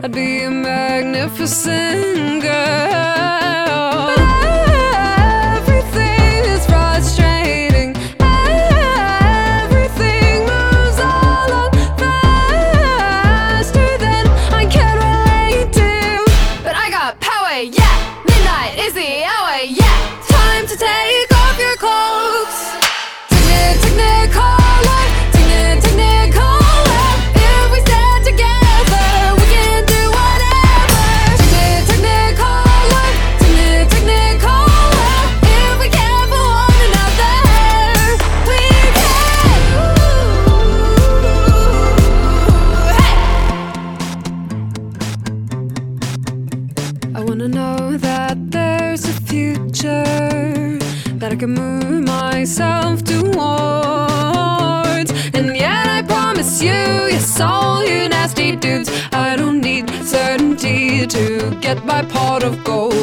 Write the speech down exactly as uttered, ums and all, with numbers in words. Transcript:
I'd be a magnificent girl. But everything is frustrating. Everything moves along faster than I can relate to. But I got power, yeah. Midnight is the hour, yeah. Time to take off your clothes. Technic, technicolor, technic, technicolor. If we stand together, we can do whatever. Technic, technicolor, technic, technicolor. If we care for one another, we can. Hey! I wanna know that there's a future that I can move myself towards. And yet I promise you, yes, all you nasty dudes, I don't need certainty to get my pot of gold.